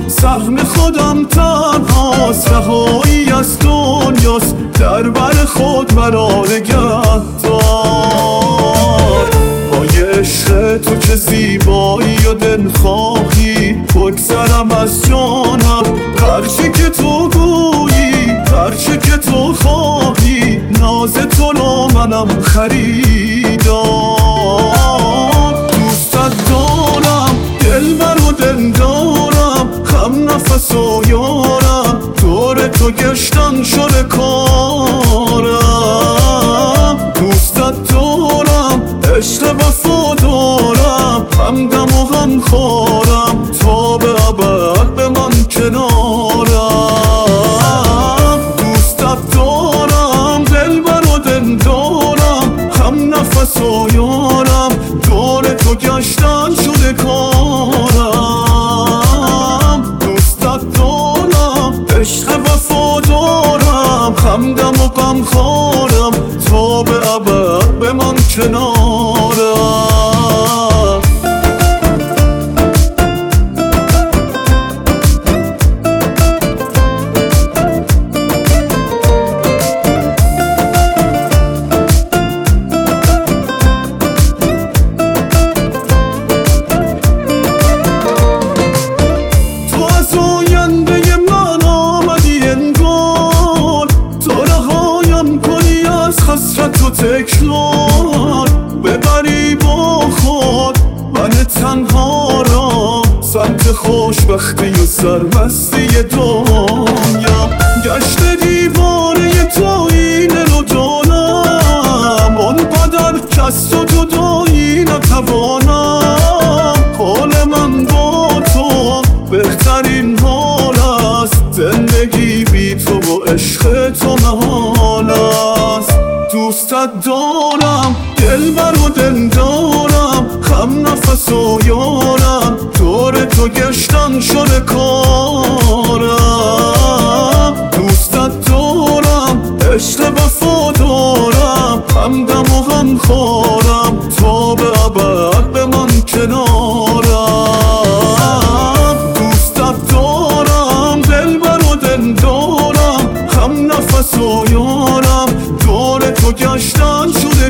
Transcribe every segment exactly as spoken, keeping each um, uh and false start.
سهم خودم تنهاست، رهایی از دنیاست، در بر خود مرا نگه دار. با یه عشق تو چه زیبایی و دلخواهی، بگذرم از جانم هرچی که تو گویی، هرچی که تو خواهی، ناز تو رو منم خریدار. دوستت دارم دلبر و دل دارم، هم نفس و یارم، دور تو گشتن شده کارم. دوستت دارم عشق وفا دارم، هم دم و هم خارم، تا به ابد به من کنارم. دوستت دارم دلبر و دل دارم، هم نفس و یارم، دور تو گشتن شده کارم. دوستت دارم عشق وفا دارم، هم دم و غم خارم، تا به ابد به من کنارم. تکرار ببری با خود من تنها را، سمت خوشبختی و سرمستی دنیا. گشت دیواره تو اینه رو دانم، اون قدر کس تو جدایی نتوانم. حال من با تو بهترین حال است، زندگی بی تو و عشق تو محال است. دوستت دارم دلبر و دل دارم، هم نفس و یارم، دور تو گشتن شده کارم. دوستت دارم عشق وفا دارم، هم دم و هم خارم، تا به ابد به من کنارم. دوستت دارم دلبر و دل دارم، هم نفس و یارم، دور تو گشتن شده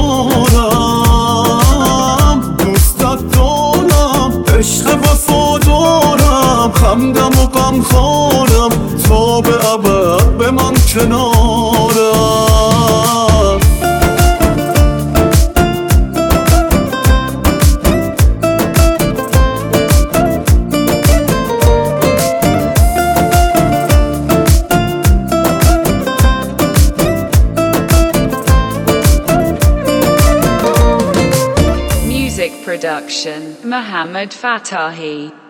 کارم. دوستت دارم عشق وفا دارم، هم دم و غم خارم، تا به ابد به من کنارم. Production, Muhammad Fatahi.